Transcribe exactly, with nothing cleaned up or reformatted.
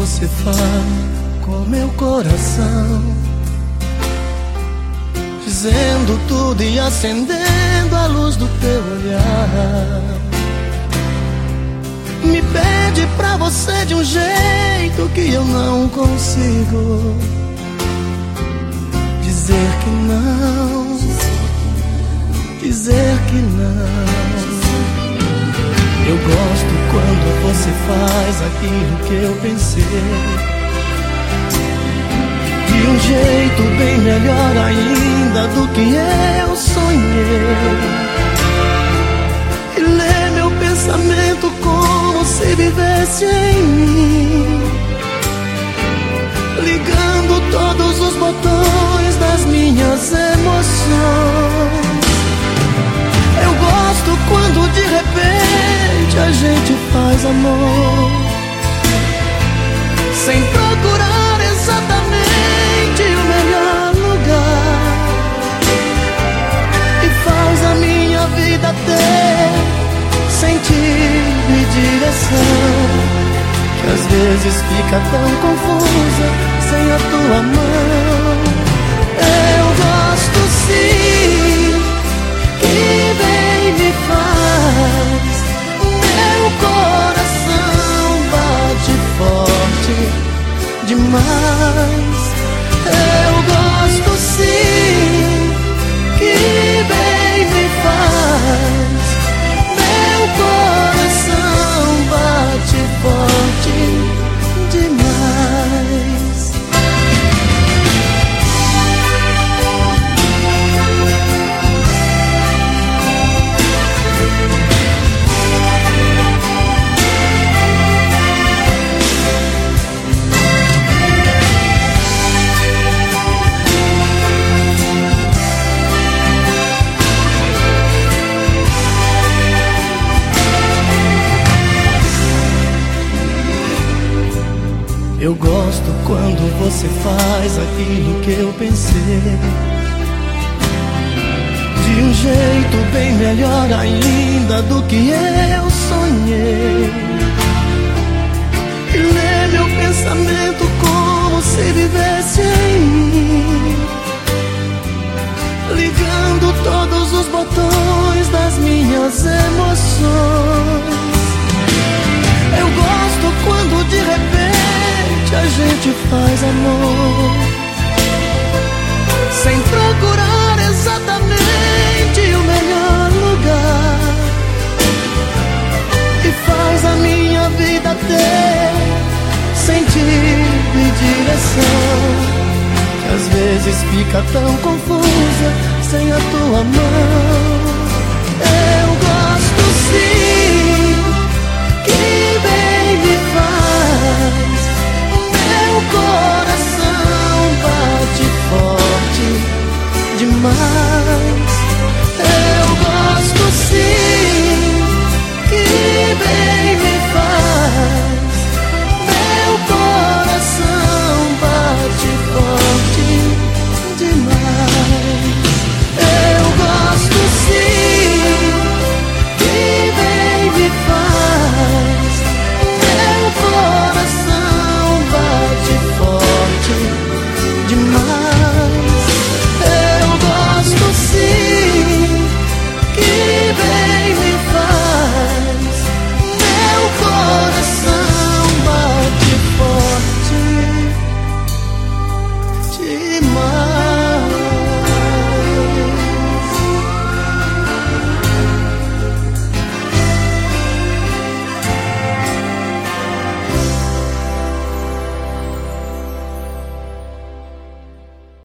você fala com meu coração, dizendo tudo e acendendo a luz do teu olhar. Me pede pra você de um jeito que eu não consigo dizer que não, dizer que não. Eu gosto quando você faz aquilo que eu pensei, de um jeito bem melhor ainda do que eu sonhei. E lê meu pensamento como se vivesse em mim, ligando todos os botões das minhas emoções. Eu gosto quando de repente a gente faz amor, sem procurar exatamente o melhor lugar, e faz a minha vida ter sentido e direção, que às vezes fica tão confusa sem a tua mão. Eu gosto sim, que bem me faz, meu coração bate forte demais. Eu gosto sim, que bem me faz, meu coração bate forte demais. Eu gosto quando você faz aquilo que eu pensei, de um jeito bem melhor ainda do que eu sonhei. E lê meu pensamento como se vivesse em mim, ligando todos os botões das minhas emoções. Eu gosto quando de repente a gente faz amor, sem procurar exatamente o melhor lugar, e faz a minha vida ter sentido e direção, que às vezes fica tão confusa sem a tua mão.